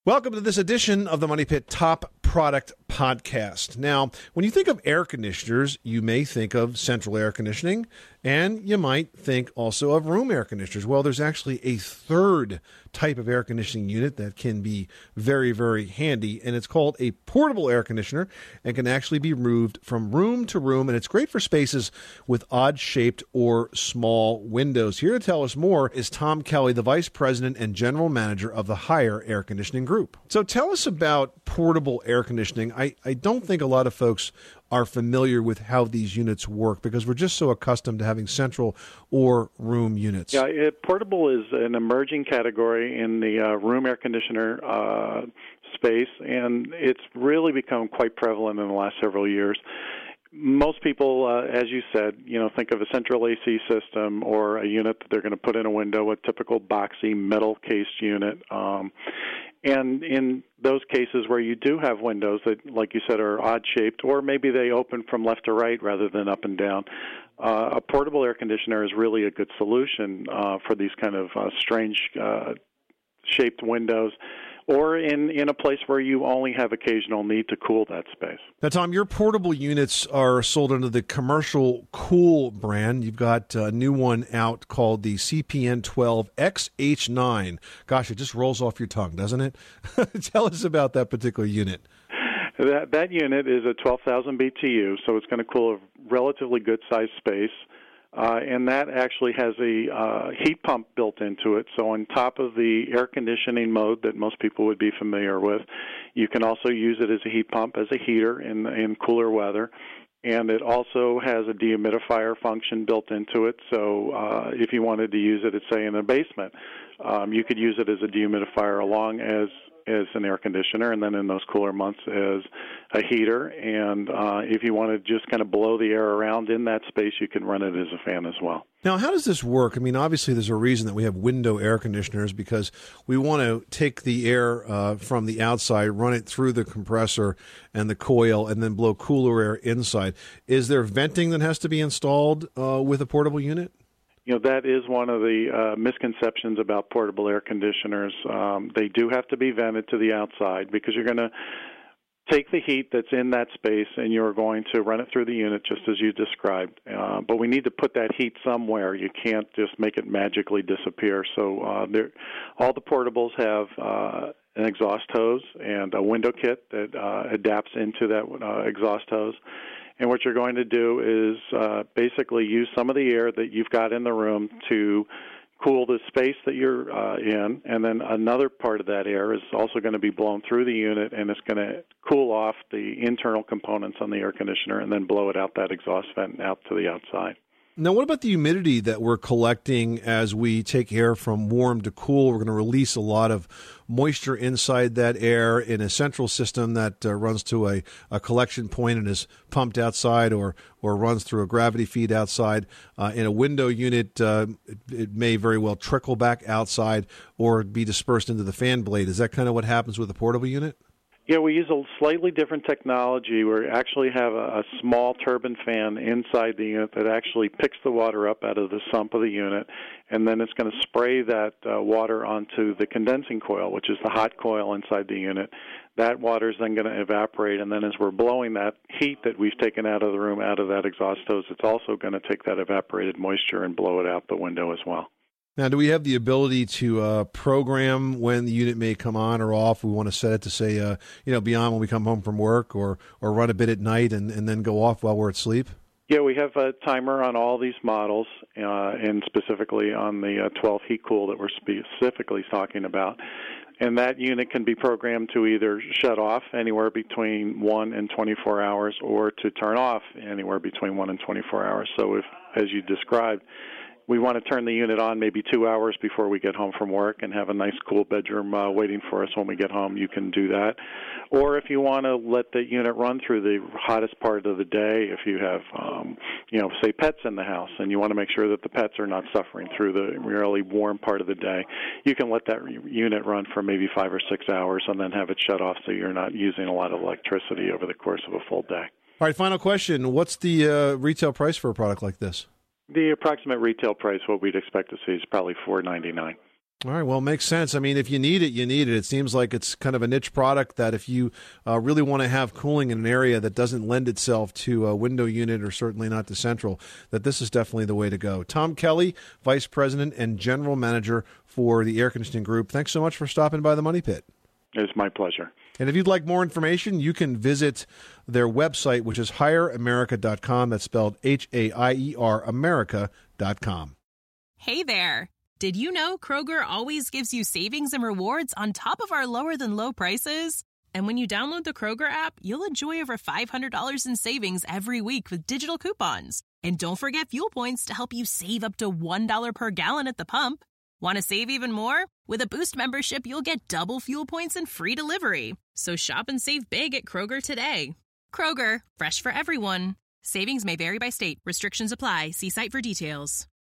Welcome to this edition of the Money Pit Top Product Podcast. Now, when you think of air conditioners, you may think of central air conditioning, and you might think also of room air conditioners. Well, there's actually a third type of air conditioning unit that can be very, very handy, and it's called a portable air conditioner and can actually be moved from room to room, and it's great for spaces with odd-shaped or small windows. Here to tell us more is Tom Kelly, the Vice President and General Manager of the Haier Air Conditioning Group. So tell us about portable air conditioning. I don't think a lot of folks are familiar with how these units work because we're just so accustomed to having central or room units. Yeah, portable is an emerging category in the room air conditioner space, and it's really become quite prevalent in the last several years. Most people, as you said, think of a central AC system or a unit that they're going to put in a window, a typical boxy metal-cased unit. And in those cases where you do have windows that, like you said, are odd-shaped, or maybe they open from left to right rather than up and down, a portable air conditioner is really a good solution for these kind of strange shaped windows, or in a place where you only have occasional need to cool that space. Now, Tom, your portable units are sold under the Commercial Cool brand. You've got a new one out called the CPN12XH9. Gosh, it just rolls off your tongue, doesn't it? Tell us about that particular unit. That unit is a 12,000 BTU, so it's going to cool a relatively good-sized space. And that actually has a heat pump built into it. So on top of the air conditioning mode that most people would be familiar with, you can also use it as a heat pump, as a heater in cooler weather. And it also has a dehumidifier function built into it. So if you wanted to use it, say, in a basement, you could use it as a dehumidifier along as an air conditioner, and then in those cooler months as a heater. And if you want to just kind of blow the air around in that space, you can run it as a fan as well. Now, how does this work? I mean, obviously there's a reason that we have window air conditioners because we want to take the air from the outside, run it through the compressor and the coil, and then blow cooler air inside. Is there venting that has to be installed with a portable unit? That is one of the misconceptions about portable air conditioners. They do have to be vented to the outside because you're going to take the heat that's in that space and you're going to run it through the unit just as you described. But we need to put that heat somewhere. You can't just make it magically disappear. So all the portables have an exhaust hose and a window kit that adapts into that exhaust hose. And what you're going to do is basically use some of the air that you've got in the room to cool the space that you're in, and then another part of that air is also going to be blown through the unit, and it's going to cool off the internal components on the air conditioner and then blow it out that exhaust vent out to the outside. Now, what about the humidity that we're collecting as we take air from warm to cool? We're going to release a lot of moisture inside that air in a central system that runs to a collection point and is pumped outside or runs through a gravity feed outside. In a window unit, it may very well trickle back outside or be dispersed into the fan blade. Is that kind of what happens with a portable unit? Yeah, we use a slightly different technology. We actually have a small turbine fan inside the unit that actually picks the water up out of the sump of the unit, and then it's going to spray that water onto the condensing coil, which is the hot coil inside the unit. That water is then going to evaporate, and then as we're blowing that heat that we've taken out of the room out of that exhaust hose, it's also going to take that evaporated moisture and blow it out the window as well. Now, do we have the ability to program when the unit may come on or off? We want to set it to say, beyond when we come home from work or run a bit at night and then go off while we're asleep? Yeah, we have a timer on all these models, and specifically on the 12 Heat Cool that we're specifically talking about. And that unit can be programmed to either shut off anywhere between 1 and 24 hours or to turn off anywhere between 1 and 24 hours. So if, as you described, we want to turn the unit on maybe 2 hours before we get home from work and have a nice cool bedroom waiting for us when we get home, you can do that. Or if you want to let the unit run through the hottest part of the day, if you have, say pets in the house and you want to make sure that the pets are not suffering through the really warm part of the day, you can let that unit run for maybe 5 or 6 hours and then have it shut off so you're not using a lot of electricity over the course of a full day. All right, final question. What's the retail price for a product like this? The approximate retail price, what we'd expect to see, is probably $4.99. All right, well, it makes sense. I mean, if you need it, you need it. It seems like it's kind of a niche product that if you really want to have cooling in an area that doesn't lend itself to a window unit or certainly not to central, that this is definitely the way to go. Tom Kelly, Vice President and General Manager for the Air Conditioning Group, thanks so much for stopping by the Money Pit. It's my pleasure. And if you'd like more information, you can visit their website, which is HireAmerica.com. That's spelled H-A-I-E-R, America.com. Hey there. Did you know Kroger always gives you savings and rewards on top of our lower-than-low prices? And when you download the Kroger app, you'll enjoy over $500 in savings every week with digital coupons. And don't forget fuel points to help you save up to $1 per gallon at the pump. Want to save even more? With a Boost membership, you'll get double fuel points and free delivery. So shop and save big at Kroger today. Kroger, fresh for everyone. Savings may vary by state. Restrictions apply. See site for details.